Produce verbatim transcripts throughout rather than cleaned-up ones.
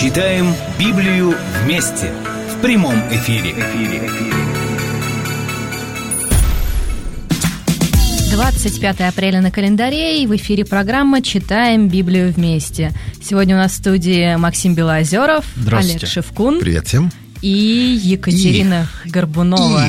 Читаем Библию вместе в прямом эфире. двадцать пятое апреля на календаре, и в эфире программа «Читаем Библию вместе». Сегодня у нас в студии Максим Белоозеров, Олег Шевкун. Привет всем. И Екатерина и, Горбунова. И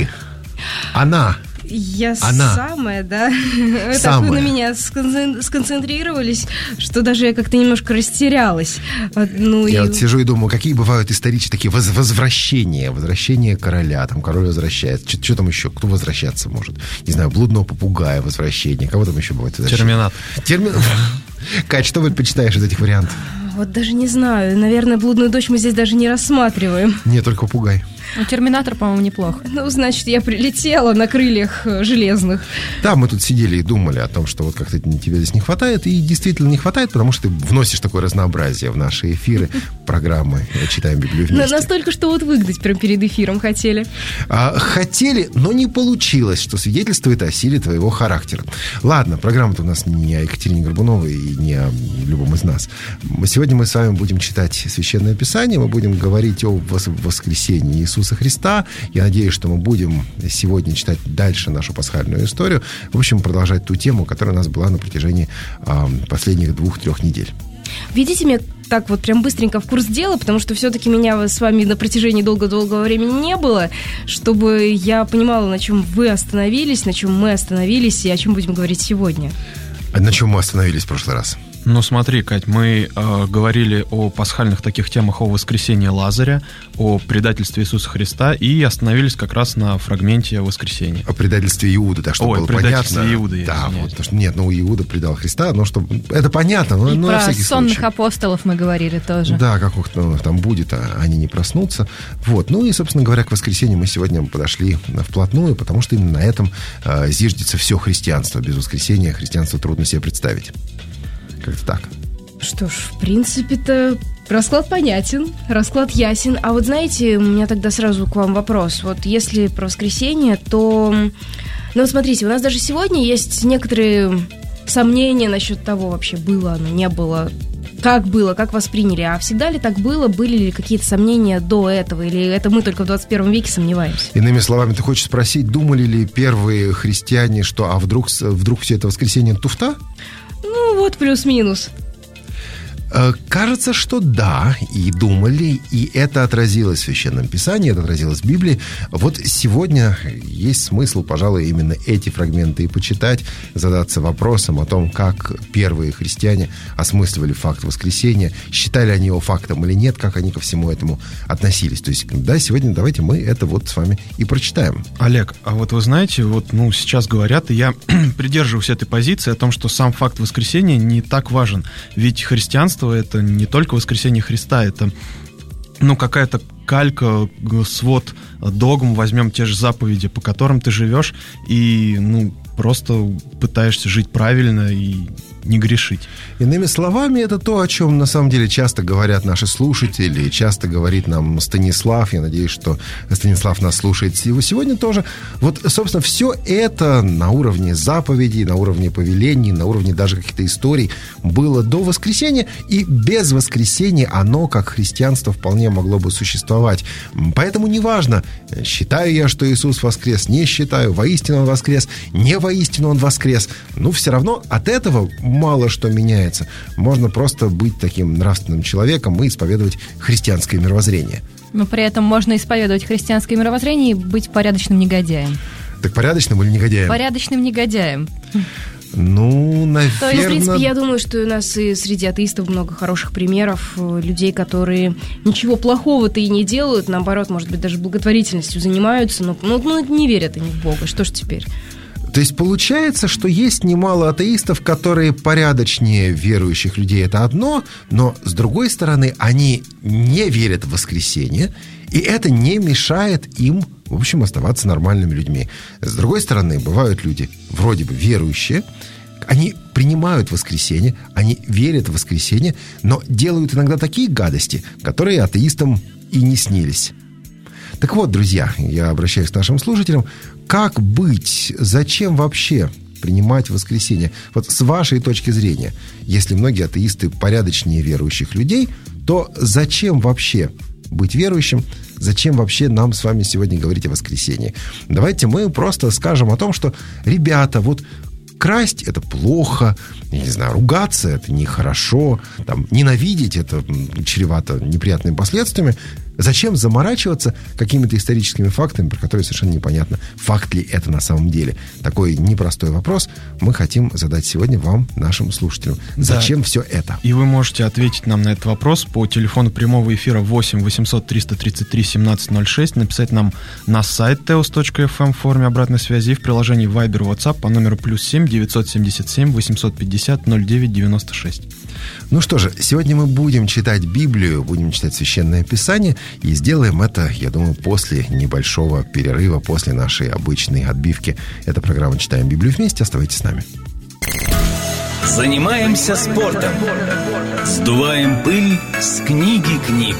она. Я Она. самая, да? Самая. Так вы на меня сконцентрировались, что даже я как-то немножко растерялась. Ну, я и... вот сижу и думаю, какие бывают исторические такие воз- возвращения, возвращение короля, там король возвращается, что там еще, кто возвращаться может? Не знаю, блудного попугая возвращение, кого там еще бывает? Терминатор. Терминатор. Кать, что вы предпочитаешь из этих вариантов? Вот даже не знаю, наверное, блудную дочь мы здесь даже не рассматриваем. Нет, только попугай. Ну, Терминатор, по-моему, неплохо. Ну, значит, я прилетела на крыльях железных. Да, мы тут сидели и думали о том, что вот как-то тебе здесь не хватает, и действительно не хватает, потому что ты вносишь такое разнообразие в наши эфиры, программы «Читаем Библию вместе». Настолько, что вот выгнать прям перед эфиром хотели. А, хотели, но не получилось, что свидетельствует о силе твоего характера. Ладно, программа-то у нас не о Екатерине Горбуновой и не о любом из нас. Сегодня мы с вами будем читать Священное Писание, мы будем говорить о воскресении Иисуса Христа. Я надеюсь, что мы будем сегодня читать дальше нашу пасхальную историю. В общем, продолжать ту тему, которая у нас была на протяжении э, последних двух-трех недель. Введите меня так вот прям быстренько в курс дела, потому что все-таки меня с вами на протяжении долго-долгого времени не было, чтобы я понимала, на чем вы остановились, на чем мы остановились и о чем будем говорить сегодня. А на чем мы остановились в прошлый раз? Ну смотри, Кать, мы э, говорили о пасхальных таких темах, о воскресении Лазаря, о предательстве Иисуса Христа и остановились как раз на фрагменте о воскресении. О предательстве Иуды, да, чтобы Ой, было предательстве понятно. Иуды, я да, извиняюсь. вот, потому что нет, ну Иуда предал Христа, но чтобы это понятно, но, И но про на всякий сонных случай. апостолов мы говорили тоже. Да, как ух, ну, там будет, а они не проснутся. Вот, ну и, собственно говоря, к воскресенью мы сегодня подошли вплотную, потому что именно на этом э, зиждется все христианство. Без воскресения христианство трудно себе представить. Как-то так. Что ж, в принципе-то расклад понятен, расклад ясен. А вот знаете, у меня тогда сразу к вам вопрос. Вот если про воскресенье, то... Ну вот смотрите, у нас даже сегодня есть некоторые сомнения насчет того, вообще было оно, не было, как было, как восприняли. А всегда ли так было, были ли какие-то сомнения до этого? Или это мы только в двадцать первом веке сомневаемся? Иными словами, ты хочешь спросить, думали ли первые христиане, что а вдруг, вдруг все это воскресенье туфта? Ну вот, плюс-минус. Кажется, что да, и думали, и это отразилось в Священном Писании, это отразилось в Библии. Вот сегодня есть смысл, пожалуй, именно эти фрагменты и почитать, задаться вопросом о том, как первые христиане осмысливали факт воскресения, считали они его фактом или нет, как они ко всему этому относились. То есть, да, сегодня давайте мы это вот с вами и прочитаем. Олег, а вот вы знаете, вот ну сейчас говорят, и я придерживаюсь этой позиции о том, что сам факт воскресения не так важен, ведь христианство это не только воскресение Христа, это ну, какая-то калька, свод догм, возьмем те же заповеди, по которым ты живешь, и ну, просто пытаешься жить правильно и не грешить. Иными словами, это то, о чем на самом деле часто говорят наши слушатели, часто говорит нам Станислав. Я надеюсь, что Станислав нас слушает сегодня тоже. Вот, собственно, все это на уровне заповедей, на уровне повелений, на уровне даже каких-то историй было до воскресения, и без воскресения оно, как христианство, вполне могло бы существовать. Поэтому неважно, считаю я, что Иисус воскрес, не считаю, воистину Он воскрес, не воистину Он воскрес. Ну, все равно от этого мало что меняется. Можно просто быть таким нравственным человеком и исповедовать христианское мировоззрение. Но при этом можно исповедовать христианское мировоззрение и быть порядочным негодяем. Так порядочным или негодяем? Порядочным негодяем. Ну, наверное... То есть, в принципе, я думаю, что у нас и среди атеистов много хороших примеров людей, которые ничего плохого-то и не делают, наоборот, может быть, даже благотворительностью занимаются, но ну, ну, не верят они в Бога. Что ж теперь? То есть получается, что есть немало атеистов, которые порядочнее верующих людей, это одно, но, с другой стороны, они не верят в воскресение, и это не мешает им, в общем, оставаться нормальными людьми. С другой стороны, бывают люди, вроде бы верующие, они принимают воскресение, они верят в воскресение, но делают иногда такие гадости, которые атеистам и не снились. Так вот, друзья, я обращаюсь к нашим слушателям. Как быть? Зачем вообще принимать воскресение? Вот с вашей точки зрения, если многие атеисты порядочнее верующих людей, то зачем вообще быть верующим? Зачем вообще нам с вами сегодня говорить о воскресении? Давайте мы просто скажем о том, что, ребята, вот красть – это плохо, я не знаю, ругаться – это нехорошо, там, ненавидеть – это чревато неприятными последствиями. Зачем заморачиваться какими-то историческими фактами, про которые совершенно непонятно, факт ли это на самом деле? Такой непростой вопрос мы хотим задать сегодня вам, нашим слушателям. Зачем да. все это? И вы можете ответить нам на этот вопрос по телефону прямого эфира восемь восемьсот триста тридцать три семнадцать ноль шесть, написать нам на сайт теос точка эф эм в форме обратной связи и в приложении Viber WhatsApp по номеру плюс семь девятьсот семьдесят семь восемьсот пятьдесят ноль девять девяносто шесть. Ну что же, сегодня мы будем читать Библию, будем читать Священное Писание, и сделаем это, я думаю, после небольшого перерыва, после нашей обычной отбивки. Это программа «Читаем Библию вместе». Оставайтесь с нами. Занимаемся спортом. Сдуваем пыль с книги книг.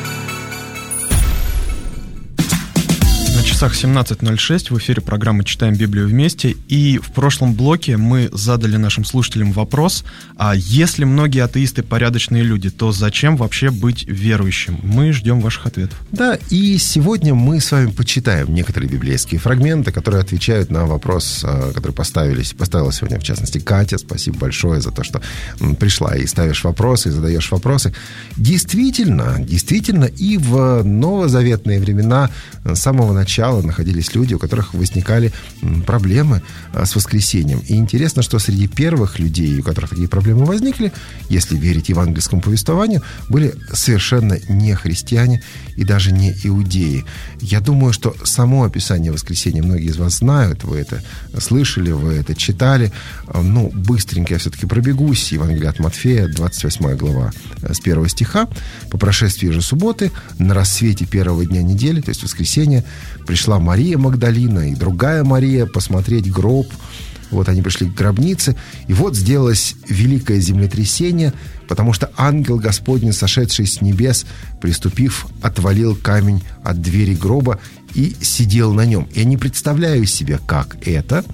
На часах семнадцать ноль шесть в эфире программы «Читаем Библию вместе». И в прошлом блоке мы задали нашим слушателям вопрос: а если многие атеисты порядочные люди, то зачем вообще быть верующим? Мы ждем ваших ответов. Да, и сегодня мы с вами почитаем некоторые библейские фрагменты, которые отвечают на вопрос, который поставились, поставила сегодня, в частности, Катя. Спасибо большое за то, что пришла и ставишь вопросы, и задаешь вопросы. Действительно, действительно, и в новозаветные времена с самого начала находились люди, у которых возникали проблемы с воскресением. И интересно, что среди первых людей, у которых такие проблемы возникли, если верить евангельскому повествованию, были совершенно не христиане и даже не иудеи. Я думаю, что само описание воскресения многие из вас знают, вы это слышали, вы это читали. Ну, быстренько я все-таки пробегусь. Евангелие от Матфея, двадцать восьмая глава, с первого стиха. «По прошествии же субботы, на рассвете первого дня недели, то есть воскресенья, пришла Мария Магдалина и другая Мария посмотреть гроб». Вот они пришли к гробнице, и вот сделалось великое землетрясение, потому что ангел Господень, сошедший с небес, приступив, отвалил камень от двери гроба и сидел на нем. Я не представляю себе, как это.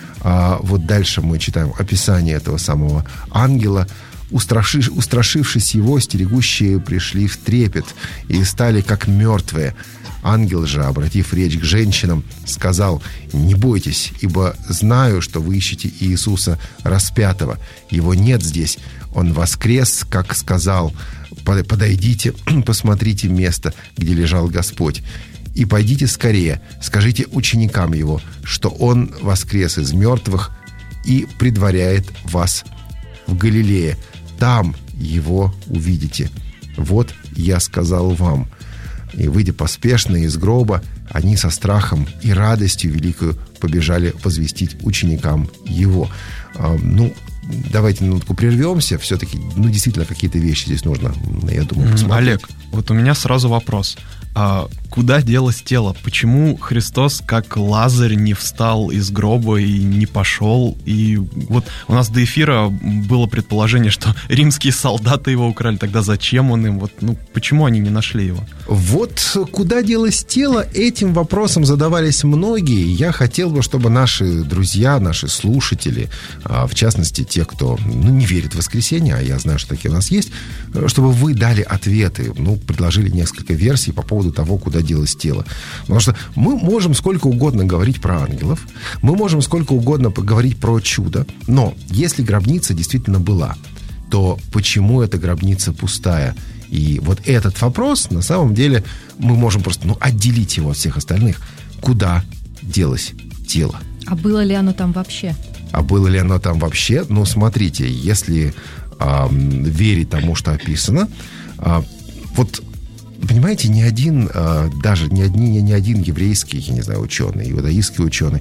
А вот дальше мы читаем описание этого самого ангела. Устраши, устрашившись его, стерегущие пришли в трепет и стали как мертвые. Ангел же, обратив речь к женщинам, сказал: «Не бойтесь, ибо знаю, что вы ищете Иисуса распятого. Его нет здесь. Он воскрес, как сказал. Подойдите, посмотрите место, где лежал Господь. И пойдите скорее, скажите ученикам его, что он воскрес из мертвых и предваряет вас в Галилее. Там его увидите. Вот я сказал вам». И, выйдя поспешно из гроба, они со страхом и радостью великою побежали возвестить ученикам его. А, ну, давайте минутку прервемся. Все-таки, ну, действительно, какие-то вещи здесь нужно, я думаю, посмотреть. Олег, вот у меня сразу вопрос. А куда делось тело? Почему Христос, как Лазарь, не встал из гроба и не пошел? И вот у нас до эфира было предположение, что римские солдаты его украли. Тогда зачем он им? Вот, ну, почему они не нашли его? Вот куда делось тело, этим вопросом задавались многие. Я хотел бы, чтобы наши друзья, наши слушатели, в частности, те, кто, ну, не верит в воскресенье, а я знаю, что такие у нас есть, чтобы вы дали ответы, ну, предложили несколько версий по поводу того, куда делось тело. Потому что мы можем сколько угодно говорить про ангелов, мы можем сколько угодно поговорить про чудо, но если гробница действительно была, то почему эта гробница пустая? И вот этот вопрос, на самом деле, мы можем просто, ну, отделить его от всех остальных. Куда делось тело? А было ли оно там вообще? А было ли оно там вообще? Ну, смотрите, если э, верить тому, что описано, э, вот, понимаете, ни один, э, даже ни, одни, ни один еврейский, я не знаю, ученый, иудаистский ученый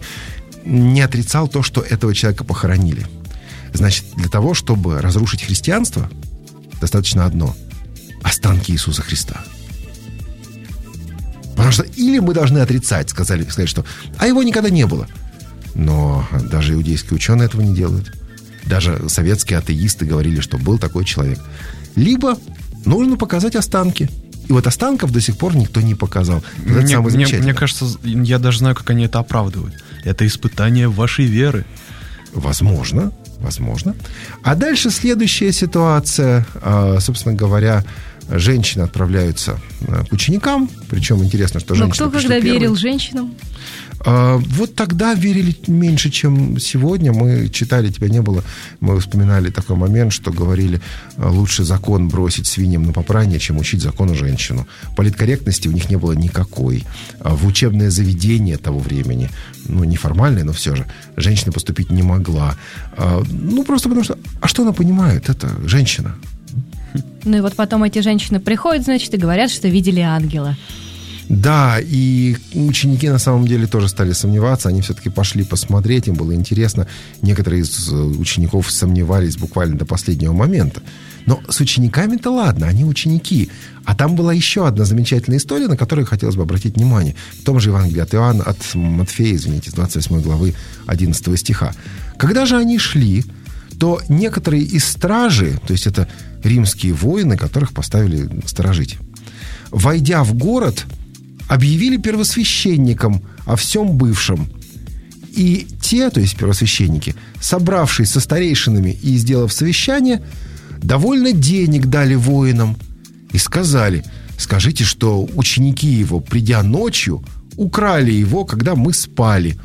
не отрицал то, что этого человека похоронили. Значит, для того, чтобы разрушить христианство, достаточно одно – останки Иисуса Христа. Потому что или мы должны отрицать, сказали, сказать, что «а его никогда не было». Но даже иудейские ученые этого не делают. Даже советские атеисты говорили, что был такой человек. Либо нужно показать останки. И вот останков до сих пор никто не показал. Мне, это самое замечательное. Мне, мне кажется, я даже знаю, как они это оправдывают. Это испытание вашей веры. Возможно, возможно. А дальше следующая ситуация, собственно говоря, женщины отправляются к ученикам, причем интересно, что женщины... Но кто когда первой. верил женщинам? Вот тогда верили меньше, чем сегодня. Мы читали, тебя не было, мы вспоминали такой момент, что говорили, лучше закон бросить свиньям на попрание, чем учить закону женщину. Политкорректности у них не было никакой. В учебное заведение того времени, ну, неформальное, но все же, женщина поступить не могла. Ну, просто потому что... А что она понимает? Это женщина. Ну и вот потом эти женщины приходят, значит, и говорят, что видели ангела. Да, и ученики на самом деле тоже стали сомневаться, они все-таки пошли посмотреть, им было интересно. Некоторые из учеников сомневались буквально до последнего момента. Но с учениками-то ладно, они ученики. А там была еще одна замечательная история, на которую хотелось бы обратить внимание. В том же Евангелии от Иоанна, от Матфея, извините, с двадцать восьмой главы одиннадцатого стиха. Когда же они шли, то некоторые из стражи, то есть это римские воины, которых поставили сторожить, войдя в город, объявили первосвященникам о всем бывшем. И те, то есть первосвященники, собравшись со старейшинами и сделав совещание, довольно денег дали воинам и сказали: скажите, что ученики его, придя ночью, украли его, когда мы спали.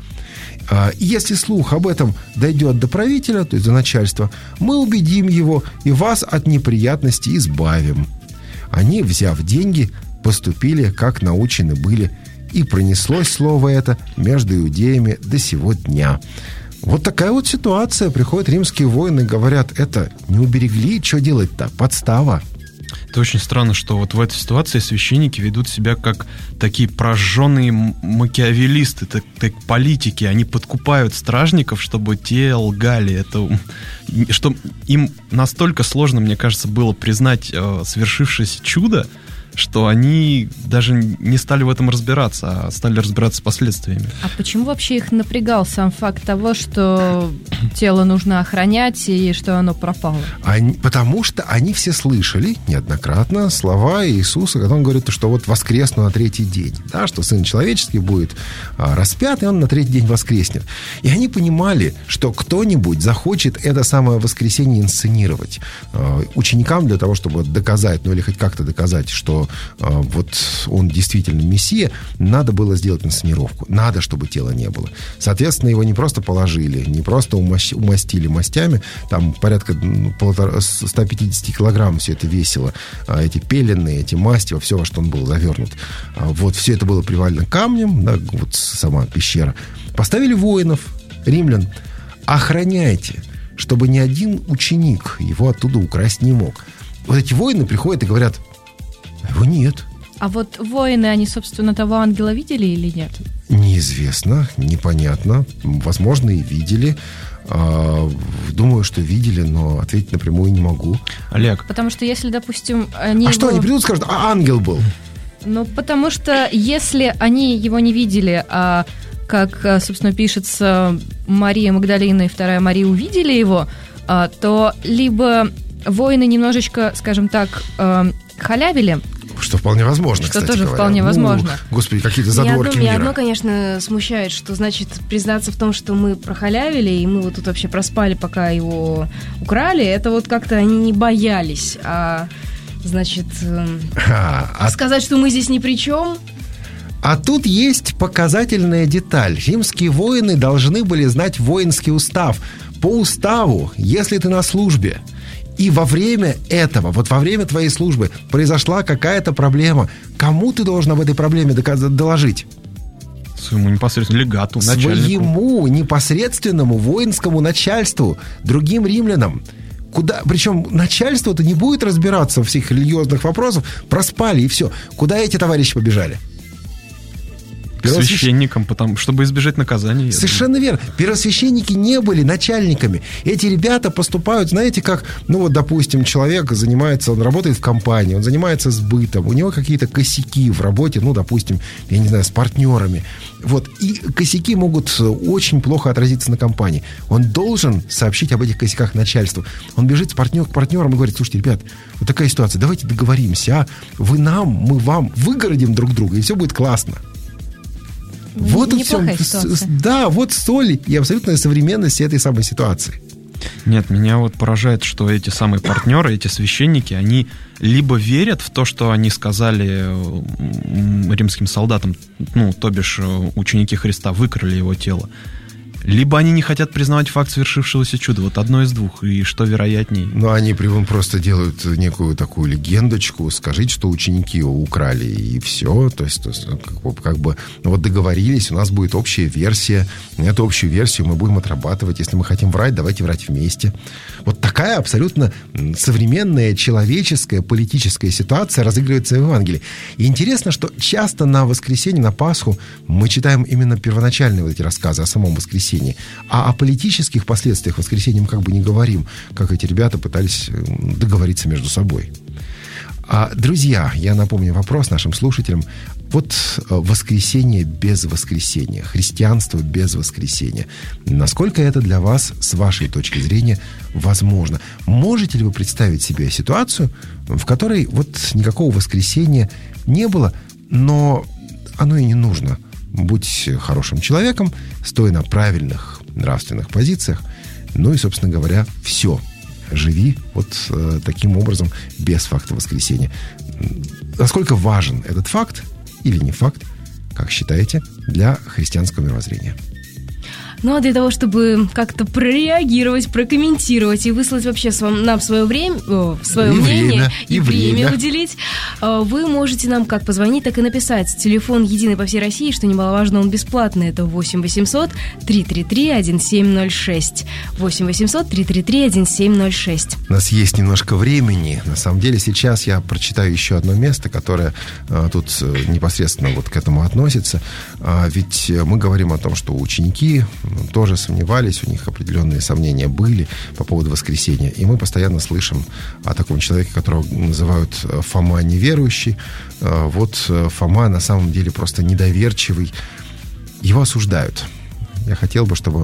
И если слух об этом дойдет до правителя, то есть до начальства, мы убедим его и вас от неприятностей избавим. Они, взяв деньги, поступили, как научены были, и пронеслось слово это между иудеями до сего дня. Вот такая вот ситуация. Приходят римские воины и говорят: это не уберегли, что делать-то? Подстава. Это очень странно, что вот в этой ситуации священники ведут себя как такие прожженные макиавеллисты, так, так политики. Они подкупают стражников, чтобы те лгали. Это, что им настолько сложно, мне кажется, было признать э, свершившееся чудо, что они даже не стали в этом разбираться, а стали разбираться с последствиями. А почему вообще их напрягал сам факт того, что тело нужно охранять и что оно пропало? Они, потому что они все слышали неоднократно слова Иисуса, когда он говорит, что вот воскресну на третий день, да, что Сын Человеческий будет а, распят, и он на третий день воскреснет. И они понимали, что кто-нибудь захочет это самое воскресенье инсценировать. А, ученикам для того, чтобы доказать, ну или хоть как-то доказать, что вот он действительно мессия, надо было сделать инсценировку. Надо, чтобы тела не было. Соответственно, его не просто положили, не просто умастили мастями, там порядка сто пятьдесят килограмм все это весило. Эти пелены, эти масти, во все, во что он был завернут. Вот все это было привалено камнем, да, вот сама пещера. Поставили воинов, римлян. Охраняйте, чтобы ни один ученик его оттуда украсть не мог. Вот эти воины приходят и говорят: его нет. А вот воины, они, собственно, того ангела видели или нет? Неизвестно, непонятно. Возможно, и видели. Думаю, что видели, но ответить напрямую не могу. Олег. Потому что если, допустим, они... А его... что, они придут и скажут: а ангел был? Ну, потому что если они его не видели, а, как, собственно, пишется, Мария Магдалина и вторая Мария увидели его, то либо воины немножечко, скажем так, халявили. Что вполне возможно, что кстати тоже говоря. вполне возможно. У, господи, какие-то задворки меня мира. одно, конечно, смущает, что значит признаться в том, что мы прохалявили, и мы вот тут вообще проспали, пока его украли. Это вот как-то они не боялись, а значит а, а... сказать, что мы здесь ни при чем. А тут есть показательная деталь. Римские воины должны были знать воинский устав. По уставу, если ты на службе, и во время этого, вот во время твоей службы произошла какая-то проблема, кому ты должен об этой проблеме доложить? Своему непосредственному легату, начальнику. Своему непосредственному воинскому начальству, другим римлянам. Куда, причем начальство-то не будет разбираться во всех религиозных вопросах, проспали и все. Куда эти товарищи побежали? К священникам, потому, чтобы избежать наказания. Совершенно верно. Первосвященники не были начальниками. Эти ребята поступают, знаете, как, ну вот, допустим, человек занимается, он работает в компании, он занимается сбытом, у него какие-то косяки в работе, ну, допустим, я не знаю, с партнерами. Вот, и косяки могут очень плохо отразиться на компании. Он должен сообщить об этих косяках начальству. Он бежит с партнер, к партнерам и говорит: слушайте, ребят, вот такая ситуация, давайте договоримся, а? Вы нам, мы вам, выгородим друг друга, и все будет классно. Ну, вот и все. Ситуация. Да, вот соль и абсолютная современность этой самой ситуации. Нет, меня вот поражает, что эти самые партнеры, эти священники, они либо верят в то, что они сказали римским солдатам, ну, то бишь ученики Христа выкрали его тело, либо они не хотят признавать факт свершившегося чуда. Вот одно из двух. И что вероятней? Ну, они просто делают некую такую легендочку. Скажите, что ученики его украли, и все. То есть, то есть как, бы, как бы вот договорились, у нас будет общая версия. Эту общую версию мы будем отрабатывать. Если мы хотим врать, давайте врать вместе. Вот такая абсолютно современная человеческая политическая ситуация разыгрывается в Евангелии. И интересно, что часто на воскресенье, на Пасху мы читаем именно первоначальные вот эти рассказы о самом воскресенье. А о политических последствиях воскресенья мы как бы не говорим, как эти ребята пытались договориться между собой. А, друзья, я напомню вопрос нашим слушателям. Вот воскресенье без воскресения, христианство без воскресения. Насколько это для вас, с вашей точки зрения, возможно? Можете ли вы представить себе ситуацию, в которой вот никакого воскресения не было, но оно и не нужно? Будь хорошим человеком, стой на правильных нравственных позициях, ну и, собственно говоря, все. Живи вот э, таким образом, без факта воскресения. Насколько важен этот факт или не факт, как считаете, для христианского мировоззрения? Ну, а для того, чтобы как-то прореагировать, прокомментировать и выслать вообще нам свое время, о, свое и мнение, время, и, и время, время уделить, вы можете нам как позвонить, так и написать. Телефон единый по всей России, что немаловажно, он бесплатный. Это восемь восемьсот три три три один семь ноль шесть. восемь восемьсот три три три один семь ноль шесть. У нас есть немножко времени. На самом деле сейчас я прочитаю еще одно место, которое а, тут непосредственно вот к этому относится. А, ведь мы говорим о том, что ученики тоже сомневались, у них определенные сомнения были по поводу воскресения. И мы постоянно слышим о таком человеке, которого называют Фома неверующий. Вот Фома на самом деле просто недоверчивый. Его осуждают. Я хотел бы, чтобы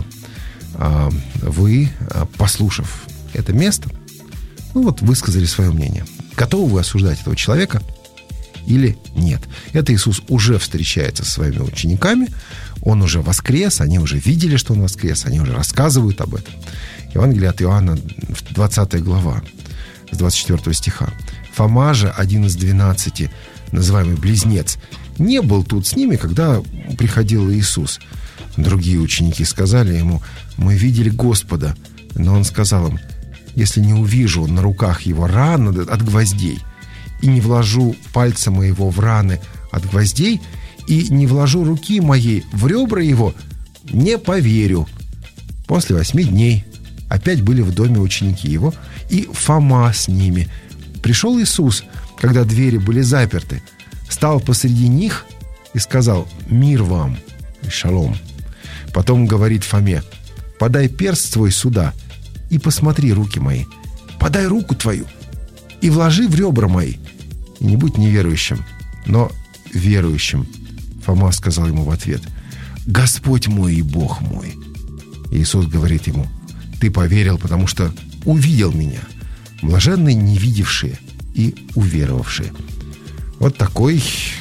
вы, послушав это место, ну вот высказали свое мнение. Готовы вы осуждать этого человека или нет? Это Иисус уже встречается со своими учениками. Он уже воскрес, они уже видели, что он воскрес, они уже рассказывают об этом. Евангелие от Иоанна, двадцатая глава, с двадцать четвёртого стиха. Фома же, один из двенадцати, называемый близнец, не был тут с ними, когда приходил Иисус. Другие ученики сказали ему: мы видели Господа. Но он сказал им: если не увижу на руках его ран от гвоздей, и не вложу пальца моего в раны от гвоздей, и не вложу руки моей в ребра его, не поверю. После восьми дней опять были в доме ученики его, и Фома с ними. Пришел Иисус, когда двери были заперты, стал посреди них и сказал: мир вам, шалом. Потом говорит Фоме: подай перст свой сюда и посмотри руки мои. Подай руку твою и вложи в ребра мои. И не будь неверующим, но верующим. Фома сказал ему в ответ: Господь мой и Бог мой. Иисус говорит ему: ты поверил, потому что увидел меня. Блаженны не видевшие и уверовавшие. Вот такой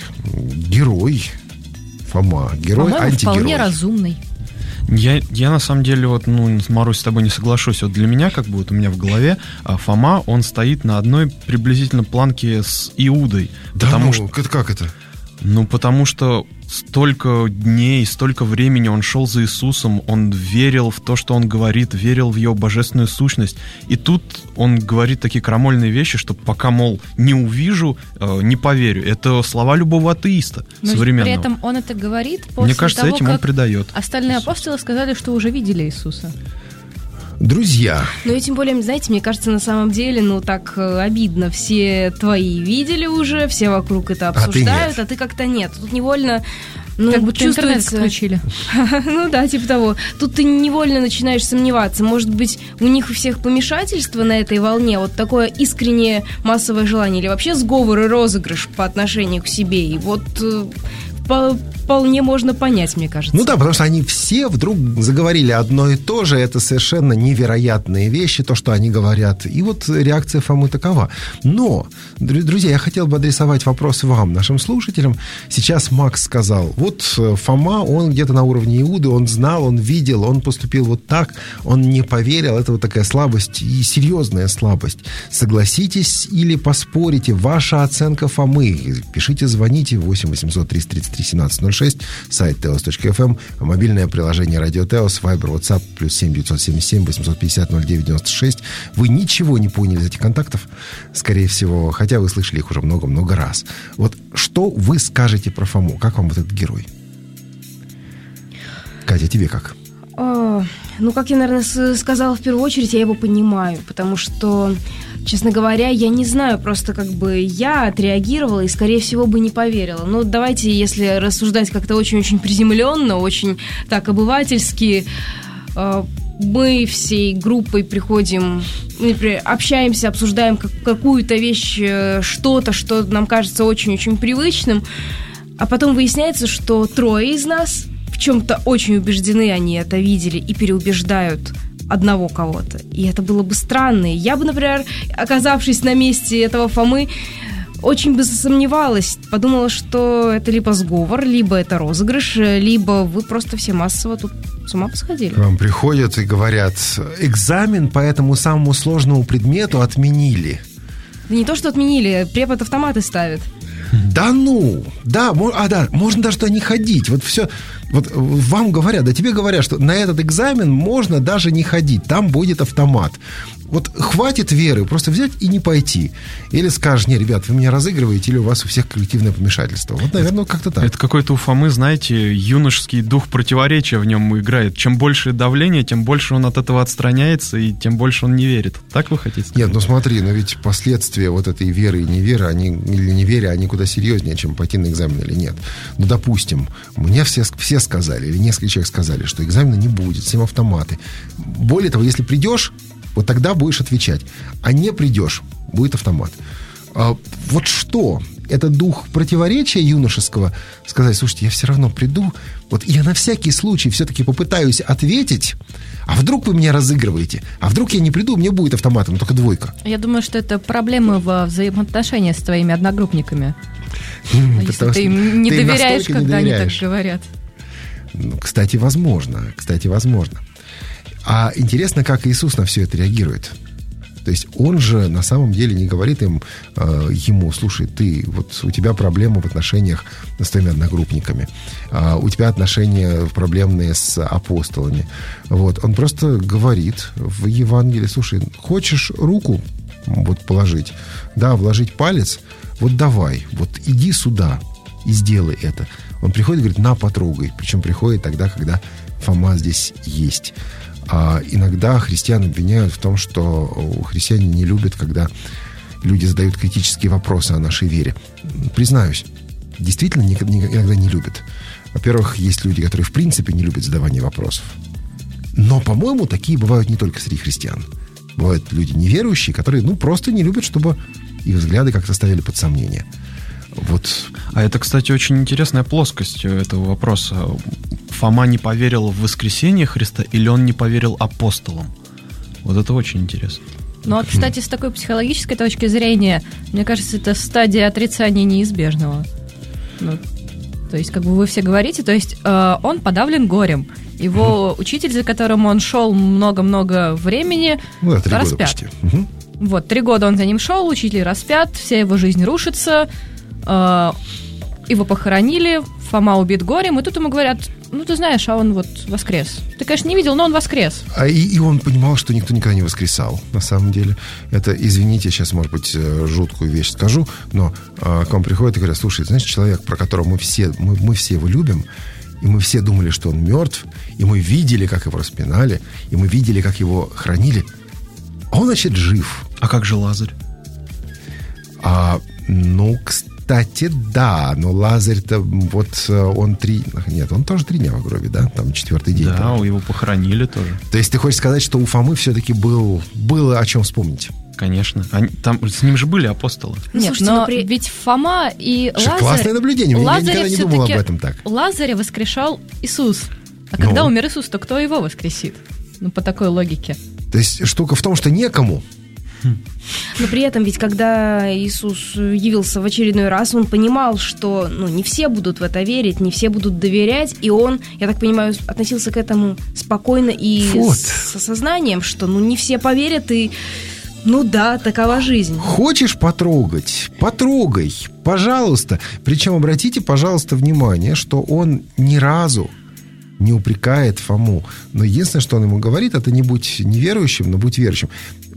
герой Фома. Герой, По-моему, антигерой. вполне разумный. Я, я на самом деле, вот, ну, Марусь, с тобой не соглашусь. Вот для меня, как бы вот у меня в голове, Фома, он стоит на одной приблизительно планке с Иудой. Да, потому ну, что, как это? Ну, потому что столько дней, столько времени он шел за Иисусом, он верил в то, что он говорит, верил в его божественную сущность. И тут он говорит такие крамольные вещи, что пока, мол, не увижу, э, не поверю. Это слова любого атеиста Но современного. при этом он это говорит после Мне кажется, того, этим как он предает. остальные апостолы сказали, что уже видели Иисуса. Друзья. Ну и тем более, знаете, мне кажется, на самом деле, ну так э, обидно. Все твои видели уже, все вокруг это обсуждают, а ты, а ты как-то нет. Тут невольно... Ну, как будто интернет чувствуется... отключили. Ну да, типа того. Тут ты невольно начинаешь сомневаться. Может быть, у них у всех помешательство на этой волне, вот такое искреннее массовое желание, или вообще сговор и розыгрыш по отношению к себе. И вот... В вполне можно понять, мне кажется. Ну да, потому что они все вдруг заговорили одно и то же. Это совершенно невероятные вещи, то, что они говорят. И вот реакция Фомы такова. Но, друзья, я хотел бы адресовать вопрос вам, нашим слушателям. Сейчас Макс сказал, вот Фома, он где-то на уровне Иуды, он знал, он видел, он поступил вот так, он не поверил. Это вот такая слабость и серьезная слабость. Согласитесь или поспорите? Ваша оценка Фомы. Пишите, звоните восемь восемьсот триста тридцать три семнадцать ноль шесть, сайт теос точка эф эм, мобильное приложение Радио Теос, Вайбер, WhatsApp, плюс семь девятьсот семьдесят семь восемьсот пятьдесят ноль девять девяносто шесть. Вы ничего не поняли из этих контактов, скорее всего, хотя вы слышали их уже много-много раз. Вот что вы скажете про Фому? Как вам вот этот герой? Катя, тебе как? О, ну, как я, наверное, сказала в первую очередь, я его понимаю, потому что, честно говоря, я не знаю, просто как бы я отреагировала и, скорее всего, бы не поверила. Ну, давайте, если рассуждать как-то очень-очень приземленно, очень так обывательски, мы всей группой приходим, например, общаемся, обсуждаем какую-то вещь, что-то, что нам кажется очень-очень привычным, а потом выясняется, что трое из нас в чем-то очень убеждены, они это видели и переубеждают одного кого-то. И это было бы странно. Я бы, например, оказавшись на месте этого Фомы, очень бы засомневалась. Подумала, что это либо сговор, либо это розыгрыш, либо вы просто все массово тут с ума посходили. К вам приходят и говорят, экзамен по этому самому сложному предмету отменили. Да не то, что отменили, препод автоматы ставит. Да ну, да, а, да, можно даже туда не ходить. Вот все, вот вам говорят, да тебе говорят, что на этот экзамен можно даже не ходить, там будет автомат. Вот хватит веры, просто взять и не пойти. Или скажешь, не, ребят, вы меня разыгрываете, или у вас у всех коллективное помешательство. Вот, наверное, это, как-то так. Это какой-то у Фомы, знаете, юношеский дух противоречия в нем играет. Чем больше давление, тем больше он от этого отстраняется, и тем больше он не верит. Так вы хотите сказать? Нет, ну смотри, но ведь последствия вот этой веры и неверы, они, или неверия, они куда серьезнее, чем пойти на экзамен или нет. Ну, допустим, мне все, все сказали, или несколько человек сказали, что экзамена не будет, всем автоматы. Более того, если придешь, вот тогда будешь отвечать. А не придешь, будет автомат. А вот что? Это дух противоречия юношеского. Сказать, слушайте, я все равно приду, вот я на всякий случай все-таки попытаюсь ответить, а вдруг вы меня разыгрываете? А вдруг я не приду, мне будет автоматом, только двойка. Я думаю, что это проблемы во взаимоотношениях с твоими одногруппниками. Если ты им не доверяешь, когда они так говорят. Кстати, возможно. Кстати, возможно. А интересно, как Иисус на все это реагирует. То есть он же на самом деле не говорит им, э, ему, слушай, ты, вот у тебя проблемы в отношениях с твоими одногруппниками, э, у тебя отношения проблемные с апостолами. Вот. Он просто говорит в Евангелии, слушай, хочешь руку вот положить, да, вложить палец, вот давай, вот иди сюда и сделай это. Он приходит и говорит, на, потрогай. Причем приходит тогда, когда Фома здесь есть. А иногда христиан обвиняют в том, что христиане не любят, когда люди задают критические вопросы о нашей вере. Признаюсь, действительно иногда не любят. Во-первых, есть люди, которые в принципе не любят задавание вопросов. Но, по-моему, такие бывают не только среди христиан. Бывают люди неверующие, которые, ну, просто не любят, чтобы их взгляды как-то ставили под сомнение. Вот. А это, кстати, очень интересная плоскость этого вопроса. Фома не поверил в воскресение Христа или он не поверил апостолам? Вот это очень интересно. Ну, а, кстати, с такой психологической точки зрения, мне кажется, это стадия отрицания неизбежного. Ну, то есть, как бы вы все говорите, то есть э, он подавлен горем. Его угу. учитель, за которым он шел много-много времени, ну, да, три распят. года почти. Угу. Вот, три года он за ним шел, учитель распят, вся его жизнь рушится, э, его похоронили, Фома убит горем, и тут ему говорят, ну, ты знаешь, а он вот воскрес. Ты, конечно, не видел, но он воскрес. А и, и он понимал, что никто никогда не воскресал, на самом деле. Это, извините, сейчас, может быть, жуткую вещь скажу, но а, к вам приходят и говорят, слушай, знаешь, человек, про которого мы все, мы, мы все его любим, и мы все думали, что он мертв, и мы видели, как его распинали, и мы видели, как его хранили, а он, значит, жив. А как же Лазарь? А, ну, кстати, Кстати, да, но Лазарь-то, вот он три... Нет, он тоже три дня в гробе, да? Там четвертый день. Да, там. Его похоронили тоже. То есть ты хочешь сказать, что у Фомы все-таки был, было о чем вспомнить? Конечно. Они, там, с ним же были апостолы. Нет, Слушайте, но но при- ведь Фома и Ш- Лазарь... Классное наблюдение. Я Лазаря никогда не думал об всё-таки- этом так. Лазаря воскрешал Иисус. А когда Ну. умер Иисус, то кто его воскресит? Ну, по такой логике. То есть штука в том, что некому. Но при этом ведь, когда Иисус явился в очередной раз, он понимал, что ну, не все будут в это верить, не все будут доверять, и он, я так понимаю, относился к этому спокойно и Вот. с осознанием, что ну не все поверят, и ну да, такова жизнь. Хочешь потрогать? Потрогай, пожалуйста. Причем обратите, пожалуйста, внимание, что он ни разу не упрекает Фому. Но единственное, что он ему говорит, это не будь неверующим, но будь верующим.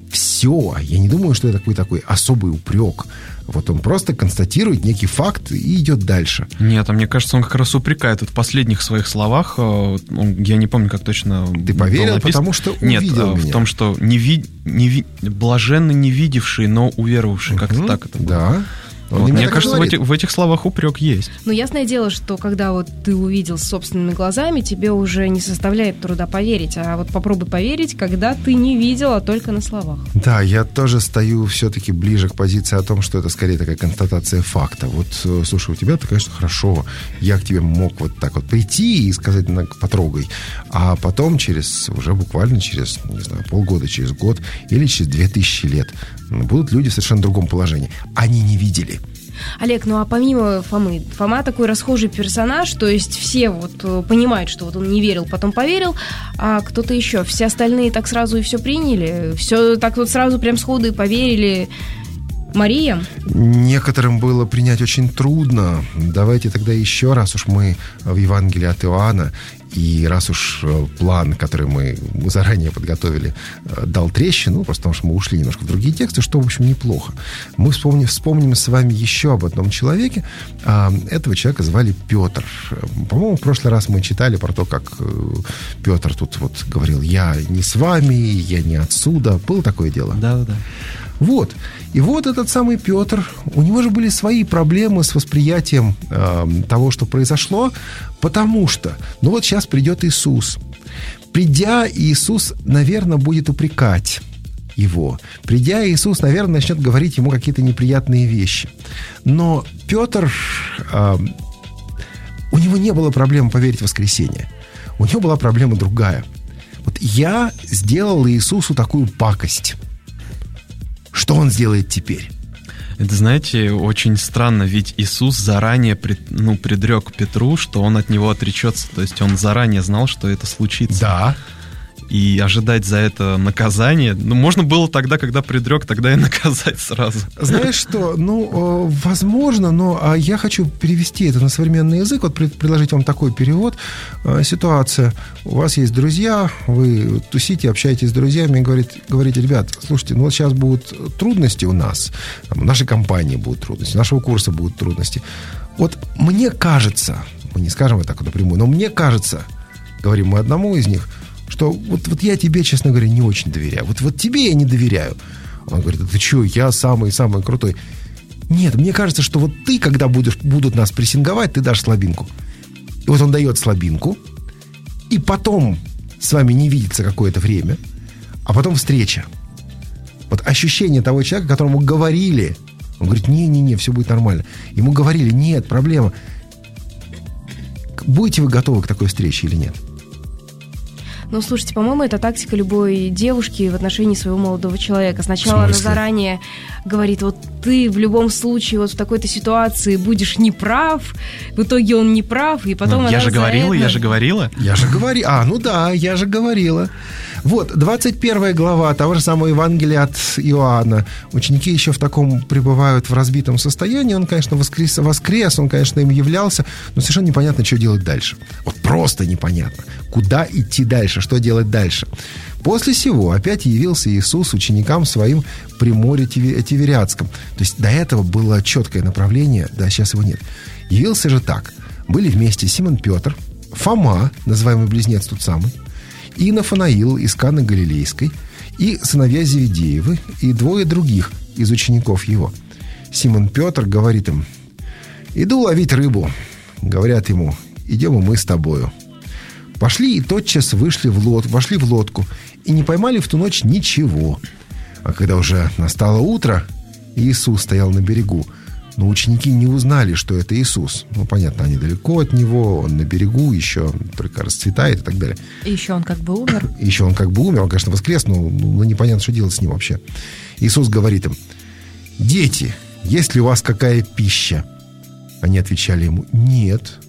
Все. Я не думаю, что это какой-то такой особый упрек. Вот он просто констатирует некий факт и идет дальше. Нет, а мне кажется, он как раз упрекает вот в последних своих словах. э, он- я не помню, как точно. Ты было поверил, написано. потому что Нет, увидел э, в меня. том, что не ви, не ви- блаженны не видевшие, но уверовавшие. Как-то Мгм. так это было. Да. Он Вот, именно мне так и кажется, в говорит. этих, в этих словах упрек есть. Но ясное дело, что когда вот ты увидел собственными глазами, тебе уже не составляет труда поверить. А вот попробуй поверить, когда ты не видел, а только на словах. Да, я тоже стою все-таки ближе к позиции о том, что это скорее такая констатация факта. Вот, э, слушай, у тебя-то, конечно, хорошо. Я к тебе мог вот так вот прийти и сказать, «На, потрогай». А потом через, уже буквально через, не знаю, полгода, через год или через две тысячи лет будут люди в совершенно другом положении. Они не видели. Олег, ну а помимо Фомы, Фома такой расхожий персонаж, то есть все вот э, понимают, что вот он не верил, потом поверил, а кто-то еще, все остальные так сразу и все приняли, все так вот сразу прям сходу и поверили. Мария? Некоторым было принять очень трудно. Давайте тогда еще раз уж мы в Евангелии от Иоанна, и раз уж э, план, который мы заранее подготовили, э, дал трещину, просто потому что мы ушли немножко в другие тексты, что, в общем, неплохо. Мы вспомним, вспомним с вами еще об одном человеке. А, этого человека звали Петр. По-моему, в прошлый раз мы читали про то, как э, Петр тут вот говорил: «Я не с вами, я не отсюда». Было такое дело? Да, да. Вот. И вот этот самый Петр, у него же были свои проблемы с восприятием э, того, что произошло, потому что, ну вот сейчас придет Иисус. Придя, Иисус, наверное, будет упрекать его. Придя, Иисус, наверное, начнет говорить ему какие-то неприятные вещи. Но Петр, э, у него не было проблемы поверить в воскресение. У него была проблема другая. Вот я сделал Иисусу такую пакость. Что он сделает теперь? Это, знаете, очень странно, ведь Иисус заранее пред, ну, предрек Петру, что он от него отречется. То есть он заранее знал, что это случится. Да. И ожидать за это наказание, ну, можно было тогда, когда предрек, тогда и наказать сразу. Знаешь что, ну, э, возможно, но а я хочу перевести это на современный язык, вот пред- предложить вам такой перевод. Э, ситуация, у вас есть друзья, вы тусите, общаетесь с друзьями и говорите, говорите: ребят, слушайте, ну вот сейчас будут трудности у нас, там, в нашей компании будут трудности, у нашего курса будут трудности. Вот мне кажется, мы не скажем это так вот напрямую, но мне кажется, говорим мы одному из них, что вот, вот я тебе, честно говоря, не очень доверяю. Вот, вот тебе я не доверяю. Он говорит: а ты что, я самый-самый крутой. Нет, мне кажется, что вот ты, когда будешь, будут нас прессинговать, ты дашь слабинку. И вот он дает слабинку, и потом с вами не видится какое-то время, а потом встреча. Вот ощущение того человека, которому говорили, он говорит: не-не-не, все будет нормально. Ему говорили: нет, проблема. Будете вы готовы к такой встрече или нет? Ну, слушайте, по-моему, это тактика любой девушки в отношении своего молодого человека. Сначала она заранее говорит: вот ты в любом случае вот в такой-то ситуации будешь неправ, в итоге он не прав, и потом Ну, она я же за говорила, это- я же говорила. Я же говорила. А, ну да, я же говорила. Вот, двадцать первая глава того же самого Евангелия от Иоанна. Ученики еще в таком пребывают в разбитом состоянии. Он, конечно, воскрес, воскрес, он, конечно, им являлся, но совершенно непонятно, что делать дальше. Вот просто непонятно. Куда идти дальше, что делать дальше. После сего опять явился Иисус ученикам своим при море Тивериадском. То есть до этого было четкое направление, да, сейчас его нет. Явился же так. Были вместе Симон Петр, Фома, называемый близнец тут самый, и Нафанаил из Каны Галилейской, и сыновья Зеведеевы, и двое других из учеников его. Симон Петр говорит им: иду ловить рыбу. Говорят ему: идем и мы с тобою. Пошли и тотчас вышли в лод, вошли в лодку, и не поймали в ту ночь ничего. А когда уже настало утро, Иисус стоял на берегу. Но ученики не узнали, что это Иисус. Ну, понятно, они далеко от Него, Он на берегу, еще только расцветает и так далее. И еще он как бы умер. Еще он как бы умер, он, конечно, воскрес, но ну, непонятно, что делать с ним вообще. Иисус говорит им: «Дети, есть ли у вас какая пища?» Они отвечали ему: «Нет».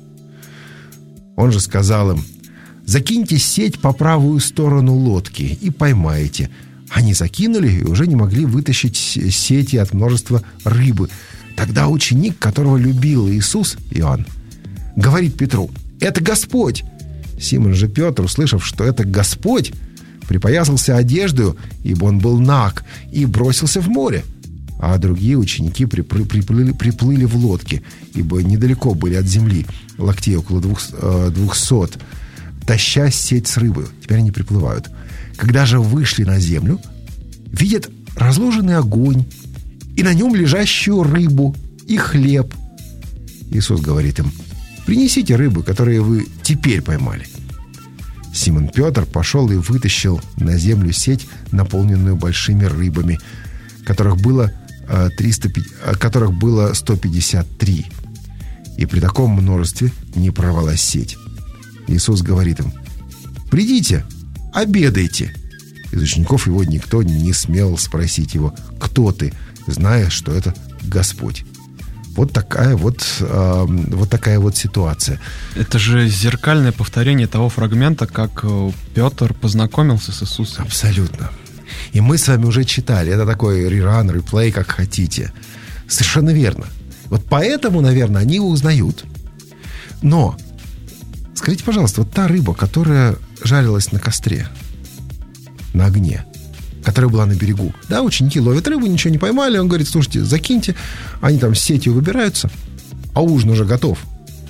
Он же сказал им: «Закиньте сеть по правую сторону лодки и поймаете». Они закинули и уже не могли вытащить сети от множества рыбы. Тогда ученик, которого любил Иисус, Иоанн, говорит Петру: «Это Господь!» Симон же Петр, услышав, что это Господь, припоясался одеждою, ибо он был наг, и бросился в море. А другие ученики припры- приплыли, приплыли в лодке, ибо недалеко были от земли, локтей около двух, э, двухсот, таща сеть с рыбы. Теперь они приплывают. Когда же вышли на землю, видят разложенный огонь, и на нем лежащую рыбу и хлеб. Иисус говорит им: «Принесите рыбы, которые вы теперь поймали». Симон Петр пошел и вытащил на землю сеть, наполненную большими рыбами, которых было, триста, которых было сто пятьдесят три. И при таком множестве не порвалась сеть. Иисус говорит им: «Придите, обедайте». Из учеников его никто не смел спросить его: «Кто ты?», зная, что это Господь. Вот такая вот, э, вот такая вот ситуация. Это же зеркальное повторение того фрагмента, как Петр познакомился с Иисусом. Абсолютно. И мы с вами уже читали. Это такой реран, реплей, как хотите. Совершенно верно. Вот поэтому, наверное, они его узнают. Но скажите, пожалуйста, вот та рыба, которая жарилась на костре, на огне, которая была на берегу. Да, ученики ловят рыбу, ничего не поймали. Он говорит: слушайте, закиньте. Они там с сетью выбираются, а ужин уже готов.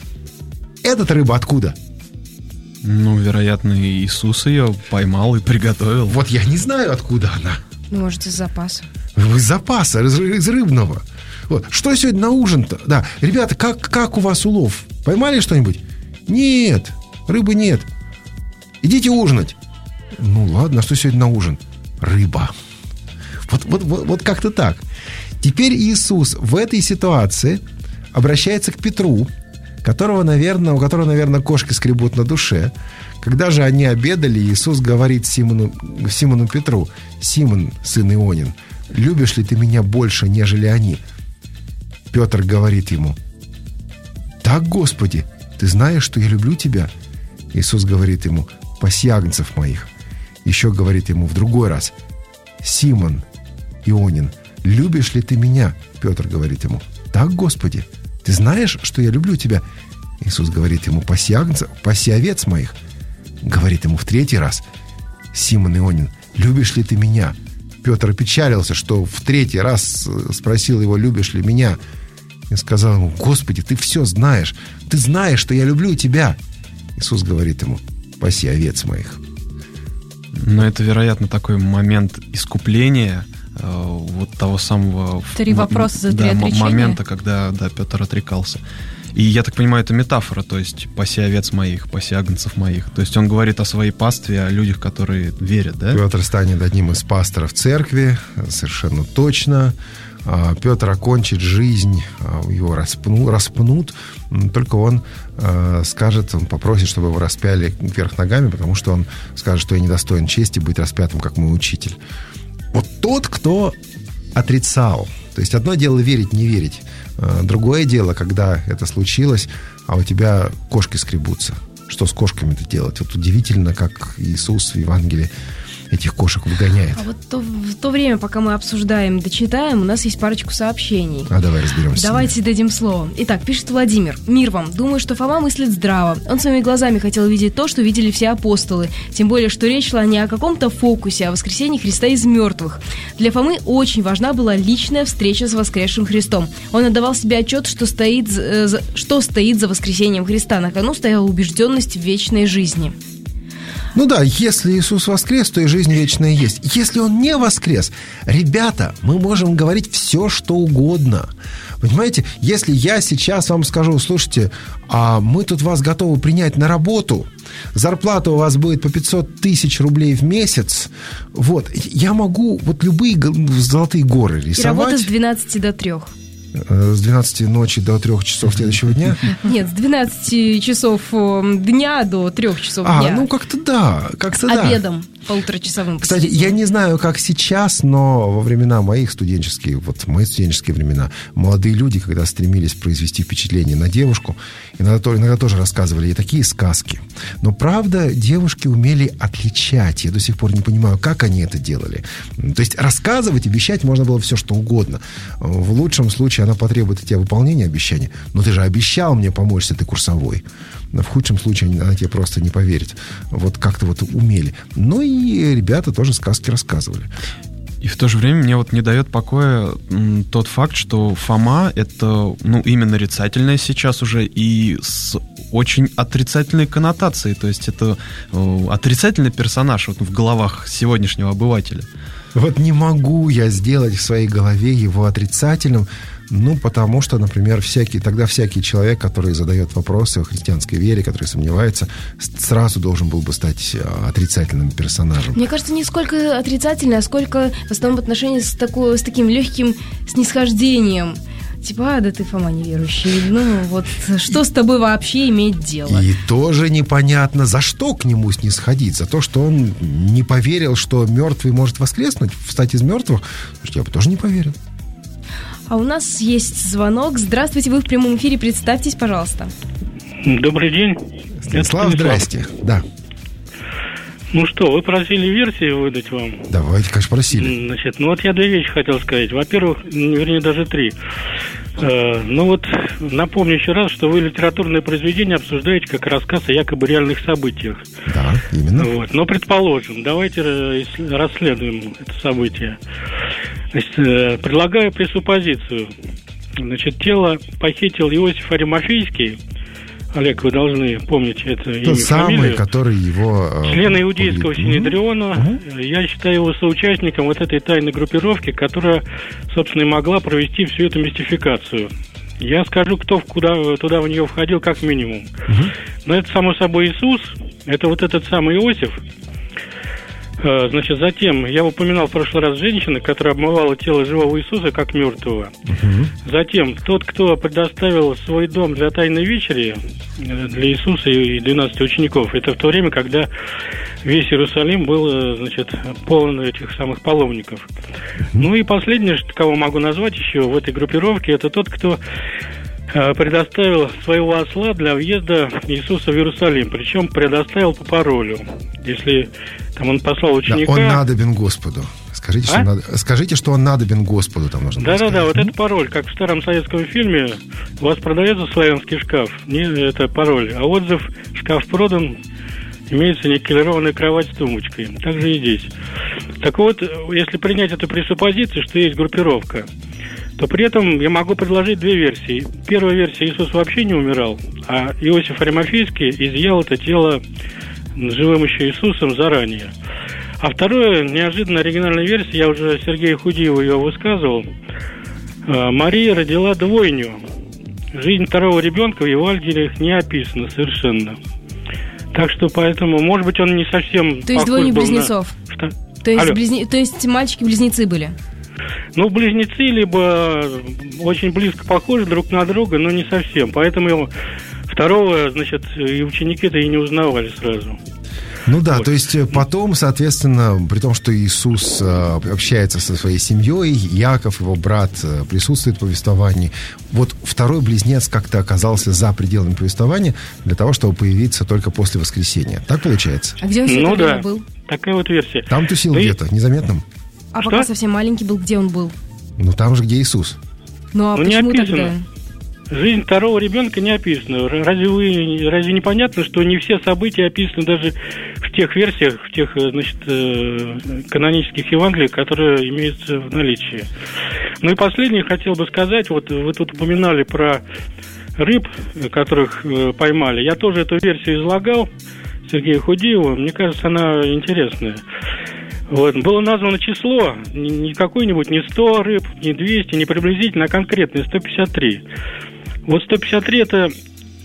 Эта рыба откуда? Ну, вероятно, Иисус ее поймал и приготовил. Вот я не знаю, откуда она. Ну, может, из запаса. Из запаса, из, из рыбного. Вот. Что сегодня на ужин-то? Да, ребята, как, как у вас улов? Поймали что-нибудь? Нет, рыбы нет. Идите ужинать. Ну, ладно, а что сегодня на ужин? Рыба. Вот, вот, вот, вот как-то так. Теперь Иисус в этой ситуации обращается к Петру, которого, наверное, у которого, наверное, кошки скребут на душе. Когда же они обедали, Иисус говорит Симону, Симону Петру: «Симон, сын Ионин, любишь ли ты меня больше, нежели они?» Петр говорит ему: «Так, Господи, ты знаешь, что я люблю тебя». Иисус говорит ему: «Паси агнцев моих». Еще говорит ему в другой раз: «Симон Ионин, любишь ли ты меня?» Петр говорит ему: «Так, Господи, ты знаешь, что я люблю тебя». Иисус говорит ему: «Паси агнцев, паси овец моих». Говорит ему в третий раз: «Симон Ионин, любишь ли ты меня?» Петр опечалился, что в третий раз спросил его: «Любишь ли меня?» И сказал ему: «Господи, ты все знаешь, ты знаешь, что я люблю тебя». Иисус говорит ему: «Паси овец моих». Но это, вероятно, такой момент искупления э, вот того самого... Три вопроса за три да, отречения. момента, когда да, Петр отрекался. И я так понимаю, это метафора, то есть «паси овец моих, паси агнцев моих». То есть он говорит о своей пастве, о людях, которые верят, да? Петр станет одним из пасторов церкви, совершенно точно. Петр окончит жизнь, его распну, распнут, только он э, скажет, он попросит, чтобы его распяли вверх ногами, потому что он скажет, что я недостоин чести быть распятым, как мой учитель. Вот тот, кто отрицал, то есть одно дело верить, не верить, другое дело, когда это случилось, а у тебя кошки скребутся. Что с кошками-то делать? Вот удивительно, как Иисус в Евангелии этих кошек выгоняет. А вот то, в то время, пока мы обсуждаем, дочитаем, у нас есть парочку сообщений. А давай разберемся. Давайте дадим слово. Итак, пишет Владимир: «Мир вам. Думаю, что Фома мыслит здраво. Он своими глазами хотел видеть то, что видели все апостолы. Тем более, что речь шла не о каком-то фокусе, а о воскресении Христа из мертвых. Для Фомы очень важна была личная встреча с воскресшим Христом. Он отдавал себе отчет, что стоит, за, что стоит за воскресением Христа. На кону стояла убежденность в вечной жизни». Ну да, если Иисус воскрес, то и жизнь вечная есть. Если Он не воскрес, ребята, мы можем говорить все, что угодно. Понимаете, если я сейчас вам скажу: слушайте, а мы тут вас готовы принять на работу, зарплата у вас будет по пятьсот тысяч рублей в месяц, вот, я могу вот любые золотые горы рисовать. И работа с двенадцати до трёх. С двенадцати ночи до трёх часов следующего дня? Нет, с двенадцати часов дня до трёх часов а, дня. А, ну как-то да. Как-то с да. обедом полуторачасовым. Кстати, я не знаю, как сейчас, но во времена моих студенческих, вот мои студенческие времена, молодые люди, когда стремились произвести впечатление на девушку, иногда, иногда тоже рассказывали ей такие сказки. Но, правда, девушки умели отличать. Я до сих пор не понимаю, как они это делали. То есть рассказывать, обещать можно было все, что угодно. В лучшем случае она потребует от тебя выполнения обещания. Но ты же обещал мне помочь с этой курсовой. В худшем случае она тебе просто не поверит. Вот как-то вот умели. Ну и ребята тоже сказки рассказывали. И в то же время мне вот не дает покоя м, тот факт, что Фома — это, ну, имя нарицательное сейчас уже и с очень отрицательной коннотацией. То есть это э, отрицательный персонаж вот в головах сегодняшнего обывателя. Вот не могу я сделать в своей голове его отрицательным. Ну, потому что, например, всякий, тогда всякий человек, который задает вопросы о христианской вере, который сомневается, сразу должен был бы стать отрицательным персонажем. Мне кажется, не сколько отрицательный, а сколько в основном отношения с, такой, с таким легким снисхождением. Типа, а, да ты, Фома, неверующий. Ну, вот что с тобой вообще иметь дело? И тоже непонятно, за что к нему снисходить. За то, что он не поверил, что мертвый может воскреснуть, встать из мертвых. Я бы тоже не поверил. А у нас есть звонок. Здравствуйте, вы в прямом эфире. Представьтесь, пожалуйста. Добрый день. Станислав, здрасте. Да. Ну что, вы просили версии выдать вам? Давайте, конечно, просили. Значит, ну вот я две вещи хотел сказать. Во-первых, вернее, даже три. Э, ну вот, напомню еще раз, что вы литературное произведение обсуждаете как рассказ о якобы реальных событиях. Да, именно. Вот. Но предположим, давайте расследуем это событие. Значит, э, предлагаю пресуппозицию. Значит, тело похитил Иосиф Аримафейский. Олег, вы должны помнить это имя и Тот самый, фамилию. Который его... Член иудейского синедриона. Угу. Я считаю его соучастником вот этой тайной группировки, которая, собственно, и могла провести всю эту мистификацию. Я скажу, кто куда, туда в нее входил, как минимум. Угу. Но это, само собой, Иисус. Это вот этот самый Иосиф. Значит, затем, я упоминал в прошлый раз женщину, которая обмывала тело живого Иисуса как мертвого. Uh-huh. Затем, тот, кто предоставил свой дом для тайной вечери для Иисуса и двенадцати учеников, это в то время, когда весь Иерусалим был, значит, полон этих самых паломников. Uh-huh. Ну и последнее, кого могу назвать еще в этой группировке, это тот, кто предоставил своего осла для въезда Иисуса в Иерусалим. Причем предоставил по паролю. Если там он послал ученика... Да, он надобен Господу. Скажите, а? что надо... Скажите, что он надобен Господу. Там нужно Да-да-да, вот это пароль. Как в старом советском фильме у вас продается славянский шкаф. Не это пароль. А отзыв «шкаф продан», имеется никелированная кровать с тумбочкой. Так же и здесь. Так вот, если принять эту пресуппозицию, что есть группировка, то при этом я могу предложить две версии. Первая версия: Иисус вообще не умирал, а Иосиф Аримафейский изъял это тело живым еще Иисусом заранее. А второе, неожиданно оригинальная версия, я уже Сергею Худиеву ее высказывал. Мария родила двойню. Жизнь второго ребенка в Евангелиях не описана совершенно. Так что поэтому, может быть, он не совсем... То есть двойня близнецов? На... То есть, близне... То есть мальчики-близнецы были? Ну, близнецы либо очень близко похожи друг на друга, но не совсем. Поэтому его второго, значит, и ученики-то и не узнавали сразу. Ну да, вот. То есть потом, соответственно, при том, что Иисус общается со своей семьей, Яков, его брат, присутствует в повествовании, вот второй близнец как-то оказался за пределами повествования для того, чтобы появиться только после воскресения. Так получается? А где он все ну, это да. время был? Такая вот версия. Там тусил ну, где-то, незаметным. А что? Пока совсем маленький был, где он был? Ну там же, где Иисус. Ну а ну, почему не описано. тогда? Жизнь второго ребенка не описана. Разве вы, разве не понятно, что не все события описаны даже в тех версиях, в тех, значит, канонических Евангелиях, которые имеются в наличии? Ну и последнее хотел бы сказать. Вот вы тут упоминали про рыб, которых поймали. Я тоже эту версию излагал Сергею Худиеву. Мне кажется, она интересная. Вот. Было названо число, не какое-нибудь, не сто рыб, не двести, не приблизительно, а конкретное, сто пятьдесят три. Вот сто пятьдесят три это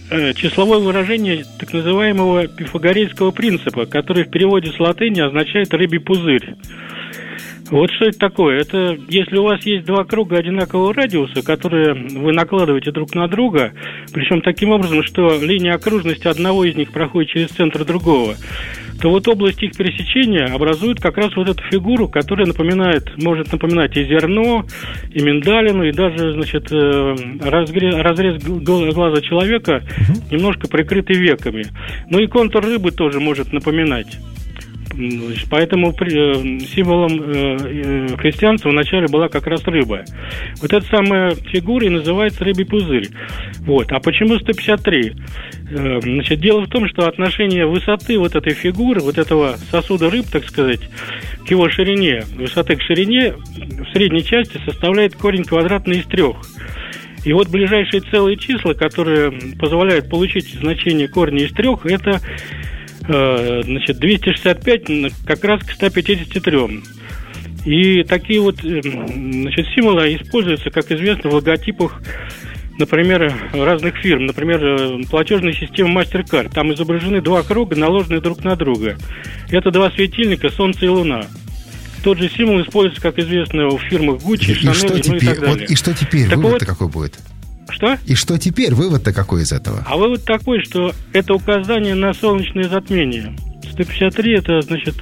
э, числовое выражение так называемого пифагорейского принципа, который в переводе с латыни означает «рыбий пузырь». Вот что это такое? Это если у вас есть два круга одинакового радиуса, которые вы накладываете друг на друга, причем таким образом, что линия окружности одного из них проходит через центр другого, то вот область их пересечения образует как раз вот эту фигуру, которая напоминает, может напоминать и зерно, и миндалину, и даже, значит, разрез, разрез глаза человека, немножко прикрытый веками. Ну и контур рыбы тоже может напоминать. Поэтому символом христианства вначале была как раз рыба. Вот эта самая фигура и называется рыбий пузырь. Вот. А почему сто пятьдесят три? Значит, дело в том, что отношение высоты вот этой фигуры, вот этого сосуда рыб, так сказать, к его ширине, высоты к ширине в средней части составляет корень квадратный из трех. И вот ближайшие целые числа, которые позволяют получить значение корня из трех, это значит, двести шестьдесят пять как раз к ста пятидесяти трём. И такие вот, значит, символы используются, как известно, в логотипах, например, разных фирм. Например, платежной системы MasterCard. Там изображены два круга, наложенные друг на друга. Это два светильника, Солнце и Луна. Тот же символ используется, как известно, в фирмах Gucci, Chanel, ну и так далее. Вот, и что теперь? Так Вывод-то вот, какой будет? Что? И что теперь? Вывод-то какой из этого? А вывод такой, что это указание на солнечное затмение. сто пятьдесят три это, значит,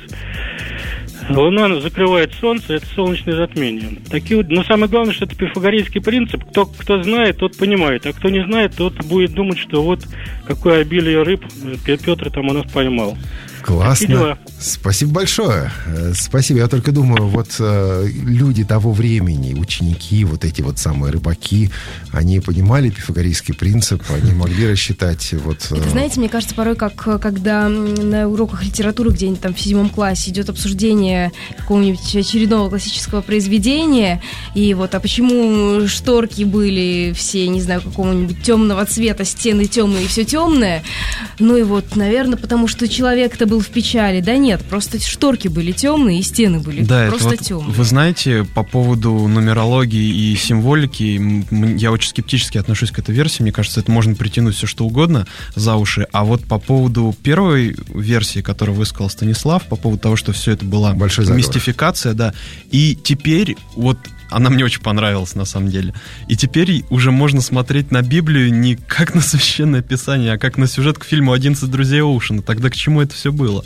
Луна закрывает Солнце, это солнечное затмение. Такие вот, но самое главное, что это пифагорейский принцип. Кто, кто знает, тот понимает. А кто не знает, тот будет думать, что вот какое обилие рыб Петр там у нас поймал. Классно. Спасибо большое. Спасибо. Я только думаю, вот э, люди того времени, ученики, вот эти вот самые рыбаки, они понимали пифагорейский принцип, они могли рассчитать вот... Э... Это, знаете, мне кажется, порой, как когда на уроках литературы где-нибудь там в седьмом классе идет обсуждение какого-нибудь очередного классического произведения, и вот, а почему шторки были все, не знаю, какого-нибудь темного цвета, стены темные и все темное, ну и вот, наверное, потому что человек-то был в печали. Да нет, просто шторки были темные и стены были да, просто вот, темные. Вы знаете, по поводу нумерологии и символики, я очень скептически отношусь к этой версии. Мне кажется, это можно притянуть все что угодно за уши. А вот по поводу первой версии, которую высказал Станислав, по поводу того, что все это была мистификация, да, и теперь вот она мне очень понравилась, на самом деле. И теперь уже можно смотреть на Библию не как на священное писание, а как на сюжет к фильму «одиннадцать друзей Оушена». Тогда к чему это все было?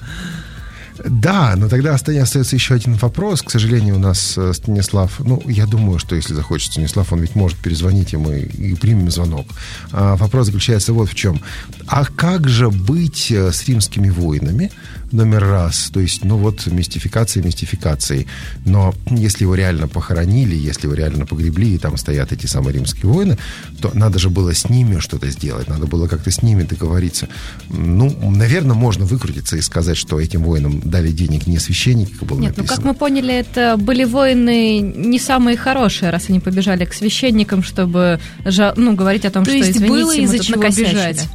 Да, но тогда остается еще один вопрос. К сожалению, у нас Станислав, ну, я думаю, что если захочет Станислав, он ведь может перезвонить, и мы и примем звонок. А вопрос заключается вот в чем. А как же быть с римскими воинами? Номер раз, то есть, ну вот, мистификация мистификацией. Но если его реально похоронили, если его реально погребли, и там стоят эти самые римские воины, то надо же было с ними что-то сделать, надо было как-то с ними договориться. Ну, наверное, можно выкрутиться и сказать, что этим воинам дали денег не священники, как было Нет, написано. ну, как мы поняли, это были воины не самые хорошие, раз они побежали к священникам, чтобы, ну, говорить о том, то что, есть извините, было мы из-за тут чего накосячили. бежать.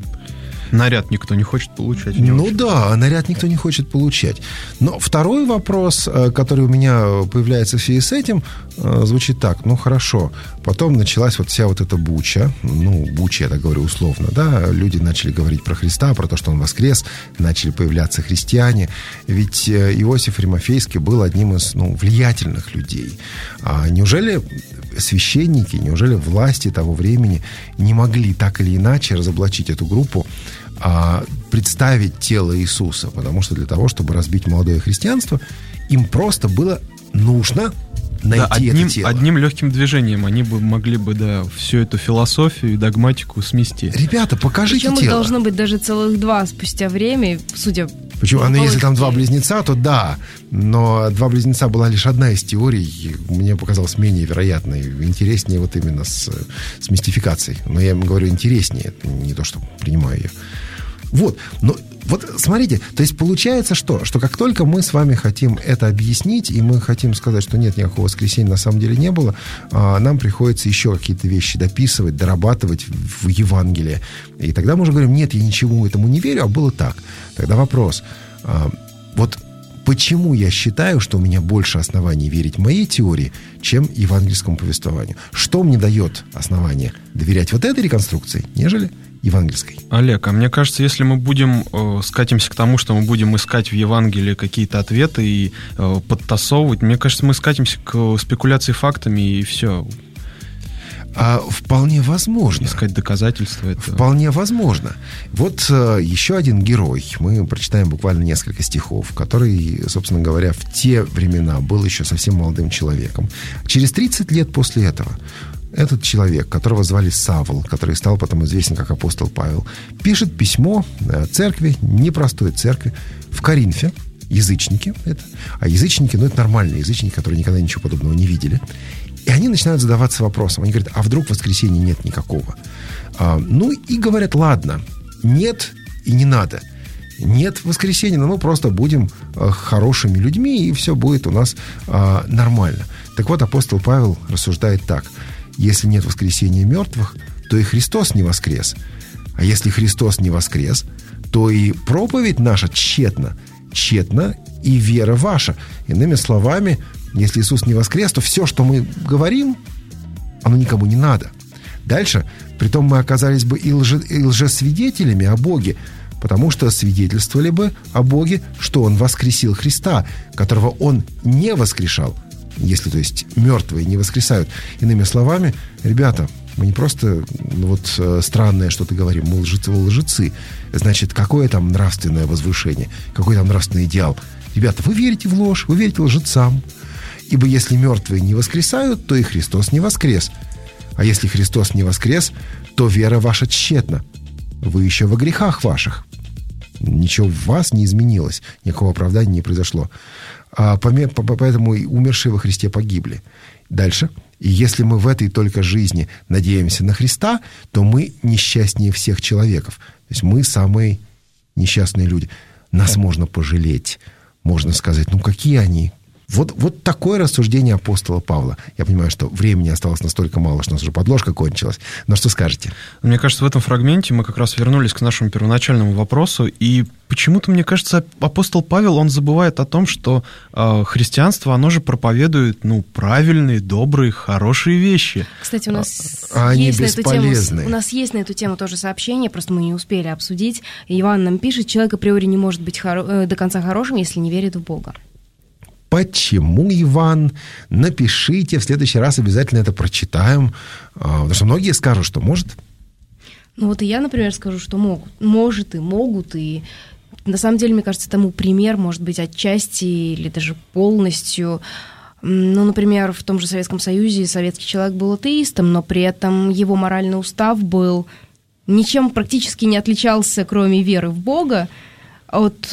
Наряд никто не хочет получать. Ну очень. да, наряд никто не хочет получать. Но второй вопрос, который у меня появляется в связи с этим, звучит так. Ну хорошо, потом началась вот вся вот эта буча. Ну, буча, я так говорю условно, да. Люди начали говорить про Христа, про то, что Он воскрес. Начали появляться христиане. Ведь Иосиф Римофейский был одним из, ну, влиятельных людей. А неужели священники, неужели власти того времени не могли так или иначе разоблачить эту группу, а, представить тело Иисуса? Потому что для того, чтобы разбить молодое христианство, им просто было нужно найти да, одним, это тело. Одним легким движением они бы могли бы, да, всю эту философию и догматику смести. Ребята, покажите Причем тело. их должно быть даже целых два спустя время, судя... Почему? А, ну, если там два близнеца, то да. Но два близнеца была лишь одна из теорий. Мне показалось менее вероятной. Интереснее вот именно с, с мистификацией. Но я им говорю интереснее. Это не то, что принимаю ее. Вот. Но вот смотрите, то есть получается что? Что как только мы с вами хотим это объяснить, и мы хотим сказать, что нет, никакого воскресения на самом деле не было, нам приходится еще какие-то вещи дописывать, дорабатывать в Евангелие. И тогда мы уже говорим, нет, я ничему этому не верю, а было так. Тогда вопрос. Вот почему я считаю, что у меня больше оснований верить моей теории, чем евангельскому повествованию? Что мне дает основание доверять вот этой реконструкции, нежели евангельской. Олег, а мне кажется, если мы будем э, скатимся к тому, что мы будем искать в Евангелии какие-то ответы и э, подтасовывать, мне кажется, мы скатимся к спекуляции фактами и все. А, вполне возможно. Искать доказательства. Это... Вполне возможно. Вот э, еще один герой. Мы прочитаем буквально несколько стихов, который, собственно говоря, в те времена был еще совсем молодым человеком. Через тридцать лет после этого этот человек, которого звали Савл, который стал потом известен как апостол Павел, пишет письмо церкви, непростой церкви, в Коринфе. Язычники это. А язычники, ну, это нормальные язычники, которые никогда ничего подобного не видели. И они начинают задаваться вопросом. Они говорят, а вдруг воскресенья нет никакого? А, ну, и говорят, ладно, нет и не надо. Нет воскресенья, но мы просто будем а, хорошими людьми, и все будет у нас а, нормально. Так вот, апостол Павел рассуждает так. Если нет воскресения мертвых, то и Христос не воскрес. А если Христос не воскрес, то и проповедь наша тщетна. Тщетна и вера ваша. Иными словами, если Иисус не воскрес, то все, что мы говорим, оно никому не надо. Дальше, притом мы оказались бы и, лже, и лжесвидетелями о Боге, потому что свидетельствовали бы о Боге, что Он воскресил Христа, которого Он не воскрешал, если, то есть, мертвые не воскресают. Иными словами, ребята, мы не просто ну, вот странное что-то говорим, мы лжецы, лжецы. Значит, какое там нравственное возвышение, какой там нравственный идеал? Ребята, вы верите в ложь, вы верите лжецам. Ибо если мертвые не воскресают, то и Христос не воскрес. А если Христос не воскрес, то вера ваша тщетна. Вы еще во грехах ваших. Ничего в вас не изменилось, никакого оправдания не произошло. А поэтому и умершие во Христе погибли. Дальше. И если мы в этой только жизни надеемся на Христа, то мы несчастнее всех человеков. То есть мы самые несчастные люди. Нас можно пожалеть. Можно сказать, ну какие они... Вот, вот такое рассуждение апостола Павла. Я понимаю, что времени осталось настолько мало, что у нас уже подложка кончилась. Но что скажете? Мне кажется, в этом фрагменте мы как раз вернулись к нашему первоначальному вопросу. И почему-то, мне кажется, апостол Павел, он забывает о том, что э, христианство, оно же проповедует, ну, правильные, добрые, хорошие вещи. Кстати, у нас, а, есть, на на эту тему, у нас есть на эту тему тоже сообщение, просто мы не успели обсудить. Иван нам пишет, человек априори не может быть хоро- до конца хорошим, если не верит в Бога. Почему, Иван? Напишите, в следующий раз обязательно это прочитаем. Потому что многие скажут, что может. Ну вот и я, например, скажу, что могут. Может и могут. И на самом деле, мне кажется, тому пример может быть отчасти или даже полностью. Ну, например, в том же Советском Союзе советский человек был атеистом, но при этом его моральный устав был ничем практически не отличался, кроме веры в Бога, от...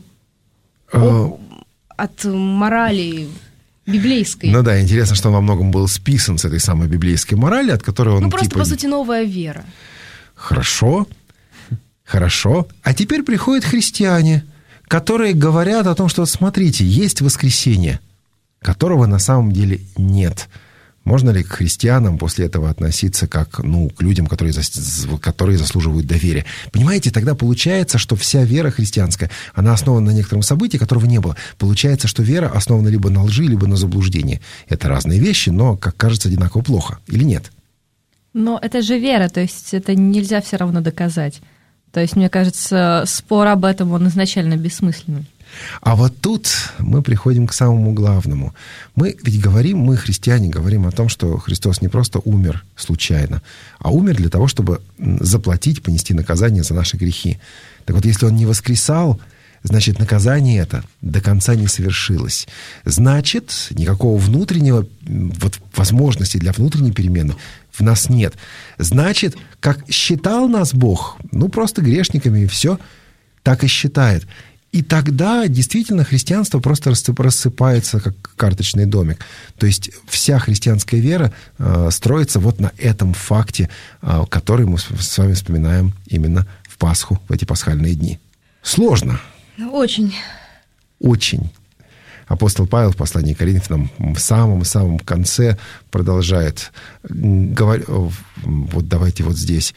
от от морали библейской. Ну да, интересно, что он во многом был списан с этой самой библейской морали, от которой он... Ну просто, типа... по сути, новая вера. Хорошо, хорошо. А теперь приходят христиане, которые говорят о том, что, вот смотрите, есть воскресенье, которого на самом деле нет. Можно ли к христианам после этого относиться как, ну, к людям, которые, которые заслуживают доверия? Понимаете, тогда получается, что вся вера христианская, она основана на некотором событии, которого не было. Получается, что вера основана либо на лжи, либо на заблуждении. Это разные вещи, но, как кажется, одинаково плохо. Или нет? Но это же вера, то есть это нельзя все равно доказать. То есть, мне кажется, спор об этом, он изначально бессмысленный. А вот тут мы приходим к самому главному. Мы ведь говорим, мы, христиане, говорим о том, что Христос не просто умер случайно, а умер для того, чтобы заплатить, понести наказание за наши грехи. Так вот, если Он не воскресал, значит, наказание это до конца не совершилось. Значит, никакого внутреннего, вот, возможности для внутренней перемены в нас нет. Значит, как считал нас Бог, ну, просто грешниками, и все, так и считает. И тогда действительно христианство просто рассыпается, как карточный домик. То есть вся христианская вера э, строится вот на этом факте, э, который мы с вами вспоминаем именно в Пасху, в эти пасхальные дни. Сложно. Очень. Очень. Апостол Павел в послании к Коринфянам в самом-самом конце продолжает говорить, вот давайте вот здесь,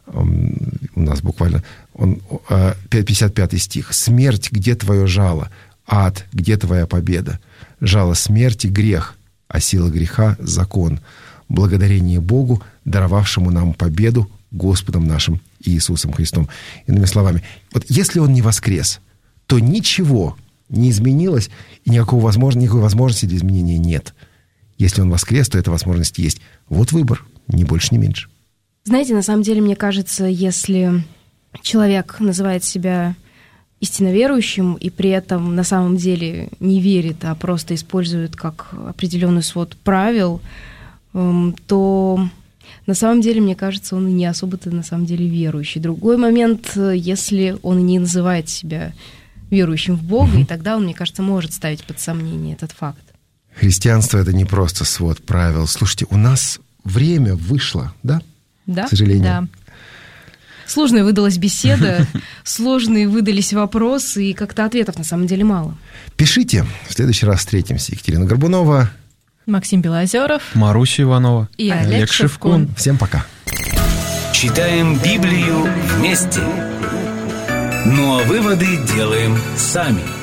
у нас буквально, он, пятьдесят пятый стих. «Смерть, где твое жало? Ад, где твоя победа? Жало смерти — грех, а сила греха — закон. Благодарение Богу, даровавшему нам победу Господом нашим Иисусом Христом. Иными словами, вот если Он не воскрес, то ничего не изменилось, и никакого возможно, никакой возможности для изменения нет. Если Он воскрес, то эта возможность есть. Вот выбор, ни больше, ни меньше. Знаете, на самом деле, мне кажется, если человек называет себя истинно верующим и при этом на самом деле не верит, а просто использует как определенный свод правил, то на самом деле, мне кажется, он и не особо-то на самом деле верующий. Другой момент, если он не называет себя верующим в Бога, и тогда он, мне кажется, может ставить под сомнение этот факт. Христианство — это не просто свод правил. Слушайте, у нас время вышло, да? Да. К сожалению. Да. Сложная выдалась беседа, сложные выдались вопросы, и как-то ответов на самом деле мало. Пишите. В следующий раз встретимся. Екатерина Горбунова, Максим Белозеров Маруся Иванова и Олег Олег Шевкун. Шевкун. Всем пока. Читаем Библию вместе. Ну а выводы делаем сами.